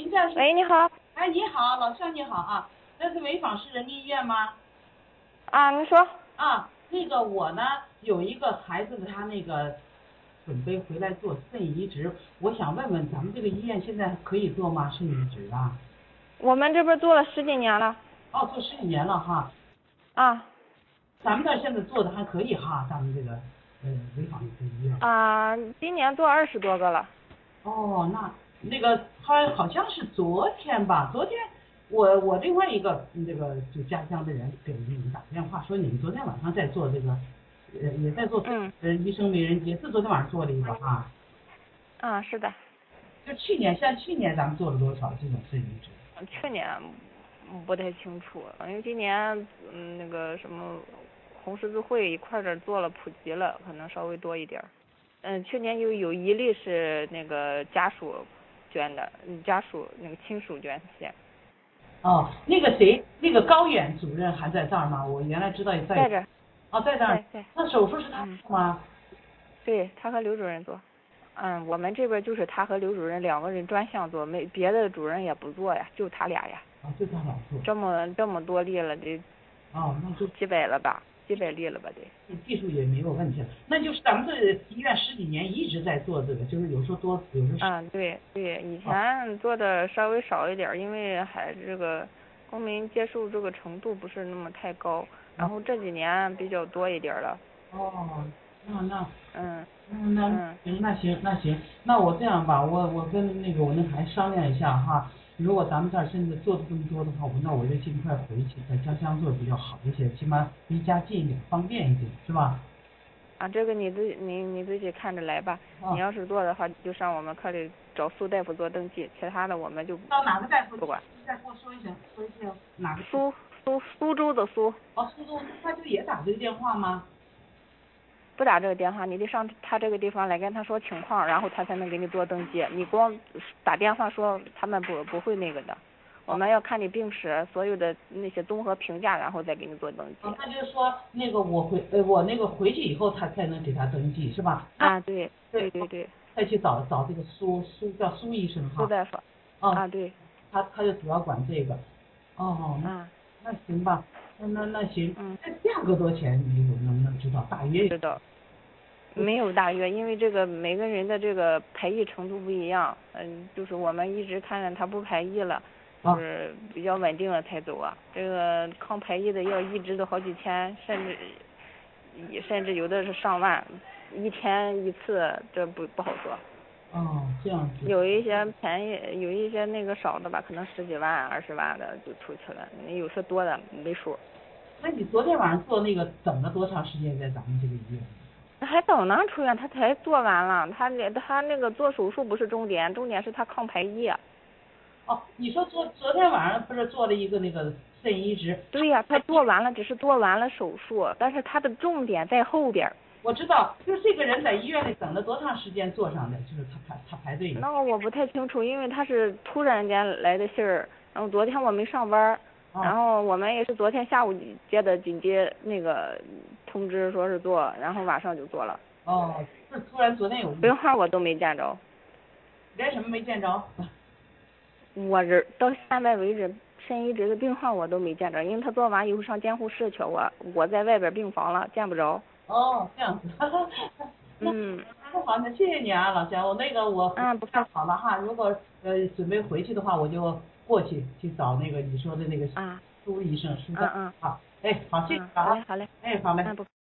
您这是？ 喂，你好。 哎，你好，老乡你好啊，这是潍坊市人民医院吗？ 啊，你说。 啊，那个我呢有一个孩子，他那个准备回来做肾移植，我想问问咱们这个医院现在可以做吗？肾移植啊？ 我们这边做了十几年了。 哦，做十几年了哈。 啊。 咱们这儿现在做的还可以哈，咱们这个潍坊这个医院。 啊，今年做20多个了。 哦，那个好像是昨天吧，昨天我另外一个这个就家乡的人给你们打电话说你们昨天晚上在做这个，也在做医生没人接，是昨天晚上做了一个哈。 啊，是的。 就像去年咱们做了多少这种肾移植？ 去年不太清楚，因为今年那个什么红十字会一块儿做了普及了，可能稍微多一点。去年有一例是那个家属捐的，家属那个亲属捐献。 哦，那个谁，那个高远主任还在这儿吗？我原来知道也在。 在这。 哦，在这儿。 在。 那手术是他做吗？ 对，他和刘主任做。我们这边就是他和刘主任两个人专项做，没别的主任也不做呀，就他俩呀。 啊，就他俩做。 这么多例了，得。 哦，那就几百了吧，几百例了吧得。 技术也没有问题了，那就是咱们这医院十几年一直在做这个，就是有时候多，有时候少。 对，以前做的稍微少一点，因为还这个公民接受这个程度不是那么太高，然后这几年比较多一点了。 哦，那嗯。 行，那我这样吧，我跟那个我那孩子商量一下哈，如果咱们这儿甚至做的这么多的话，那我就尽快回去，在家乡做比较好一些，起码离家近一点，方便一点，是吧？ 这个你自己看着来吧。你要是做的话，就上我们科里找苏大夫做登记，其他的我们就到哪个大夫？ 不管。 再给我说一声哪个？ 苏州的苏。 哦，苏州，他就也打这个电话吗？ 不打这个电话，你得上他这个地方来跟他说情况，然后他才能给你做登记。你光打电话说，他们不会那个的。我们要看你病史所有的那些综合评价，然后再给你做登记。 那就是说那个我那个回去以后，他才能给他登记，是吧？ 对。 再去找这个叫苏医生哈。 苏大夫。对。 他就主要管这个。哦。那行吧，那行。这价格多少钱？你能不能知道？大约？ 知道。没有大约，因为这个每个人的这个排异程度不一样。就是我们一直看着他不排异了，就是比较稳定了才走啊。这个抗排异的药一直都好几千，甚至有的是上万，一天一次，这不好说。 哦，这样子。 有一些便宜，有一些那个少的吧，可能10几万、20万的就出去了。有些多的没数。 那你昨天晚上做那个等了多长时间在咱们这个医院？ 还等呢，出院他才做完了，他那个做手术不是重点，重点是他抗排异。 哦，你说昨天晚上不是做了一个那个肾移植？ 对呀，他做完了，只是做完了手术，但是他的重点在后边。 我知道，就是这个人在医院里等了多长时间做上的，就是他排队。 那我不太清楚，因为他是突然间来的信儿，然后昨天我没上班，然后我们也是昨天下午接的紧急那个通知，说是做，然后晚上就做了。 哦，是突然昨天有。 病号我都没见着。 连什么没见着？ 我到现在为止，肾移植的病号我都没见着，因为他做完以后上监护室去，我在外边病房了，见不着。 哦，这样子。那好，那谢谢你啊，老乡，我不看好了哈，如果准备回去的话，我就过去找那个你说的那个苏医生。好，哎，好，谢谢啊。 好嘞。 哎，好嘞。